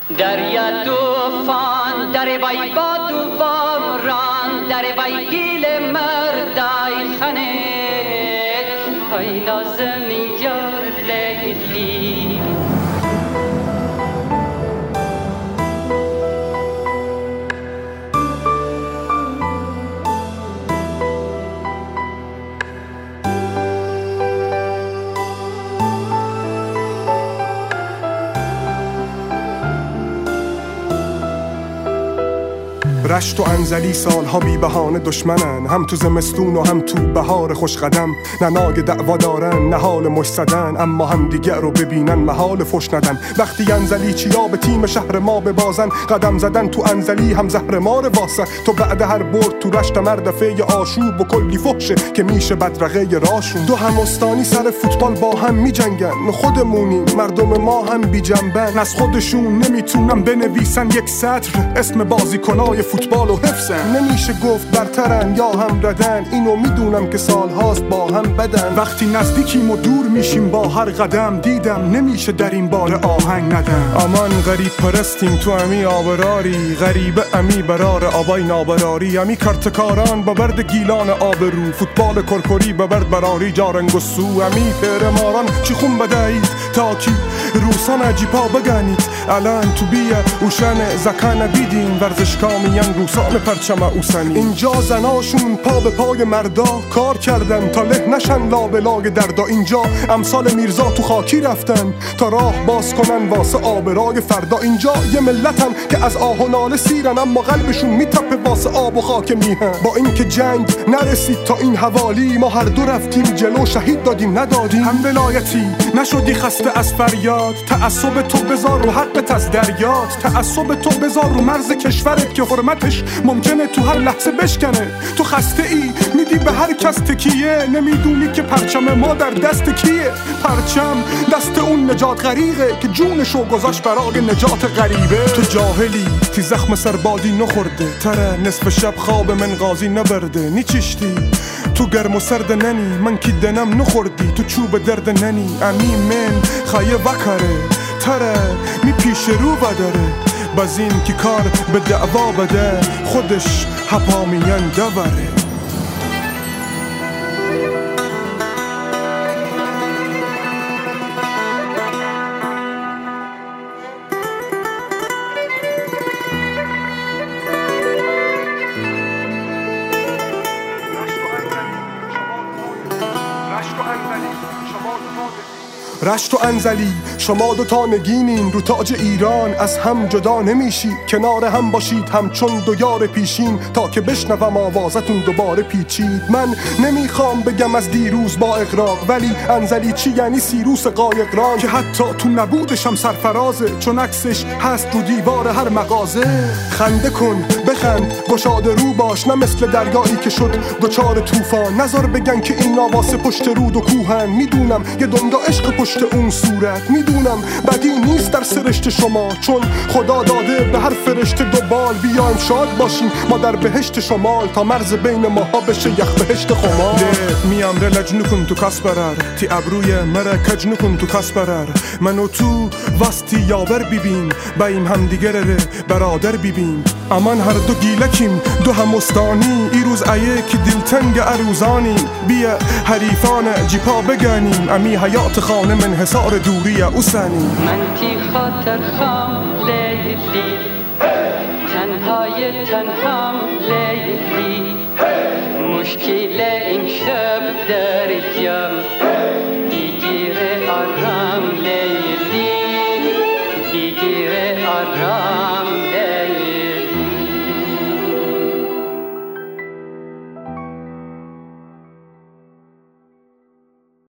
دریا توفان در وای باد و باران در وای گیل مردای خنه های لازم یار لیلی رشت و انزلی سالها بی بهانه دشمنن، هم تو زمستون و هم تو بهار خوش قدم. نه ناگ دعوا دارن نه حال مش زدن، اما هم دیگر رو ببینن محال فش ندن. وقتی انزلی چیا به تیم شهر ما ببازن، قدم زدن تو انزلی هم زهر مار واسه. تو بعد هر برد تو رشت مردفه آشوب و کلی فحشه که میشه بدرقه راشون. دو هم استانی سر فوتبال با هم میجنگن، خودمونیم مردم ما هم بی جنبن. از خودشون نمیتونن بنویسن یک سطر اسم بازیکنای فوتبال و حفظن. نمیشه گفت برترن یا هم ردن، اینو میدونم که سالهاست با هم بدن. وقتی نزدیکیم و دور میشیم با هر قدم، دیدم نمیشه در این بار آهنگ ندم. امان غریب پرستیم تو امی آبراری، غریبه امی برار آبای نابراری. امی کرتکاران با برد گیلان آبرو، فوتبال کرکری با برد براری جارنگ و سو. امی پیرماران چی خون بدهید تا کی روسان عجیبا بگنید. الان تو بیه اوشن زکان بیدین ورزشکامیان روسان پرچم اوسنی. اینجا زناشون پا به پای مردا کار کردن تا له نشن لابلای دردا. اینجا امثال میرزا تو خاکی رفتن تا راه باز کنن واسه آبرای فردا. اینجا یه ملتن که از آه و ناله سیرن، اما قلبشون میتپه واسه آب و خاک میهن. با اینکه جنگ نرسید تا این حوالی، ما هر دو رفتیم جلو شهید دادیم ندادیم. هم ولایتی نشدی خسته از فریاد، تعصب تو بذار رو حقت از دریات. تعصب تو بذار رو مرز کشورت که حرمتش ممکنه تو هر لحظه بشکنه. تو خسته ای میدی به هر کس تکیه، نمیدونی که پرچم ما در دست کیه. پرچم دست اون نجات غریقه که جونشو گذاشت برای نجات غریبه. تو جاهلی تی زخم سربادی نخورده، تره نصف شب خواب من غازی نبرده. نیچشتی تو گرم و سرد ننی، من کی دنم نخوردی تو چوب درد ننی. امی من خایه وکره تره می پیش رو بداره، بازین که کار به دعوا بده خودش هپامیان دوره. رشت و انزلی شما دوتا نگینین رو تاج ایران، از هم جدا نمیشید. کنار هم باشید همچون دو یار پیشین، تا که بشنوم آوازتون دوباره پیچید. من نمیخوام بگم از دیروز با اغراق، ولی انزلی چی یعنی سیروس قایقران که حتی تو نبودشم سرفرازه، چون عکسش هست رو دیوار هر مغازه. خنده کن بخند گشاده رو باش، نه مثل دریایی که شد دوچار طوفان. نظر بگن که این واسه پشت رود و کوهن، میدونم یه دنیا عشق پشت اون صورت. میدونم بدی نیست در سرشت شما، چون خدا داده به هر فرشته دو بال. بیایم شاد باشیم ما در بهشت شمال، تا مرز بین ماها بشه یخ بهشت خمال. میام رلج نکن تو کس برر، تی ابروی مرا کج نکن تو کس برر. منو تو واستی یاور ببین، بایم هم دیگر ره برادر ببین. امان هر دو گیلکیم دو همستانی، ای روز ایه که دلتنگ عروزانی. بیا حریفان جیپا بگنیم، امی حیات خانه من حصار دوری اوسنی. من تی خاطر خام لیلی، تنهای تنهام لیلی. مشکل این شب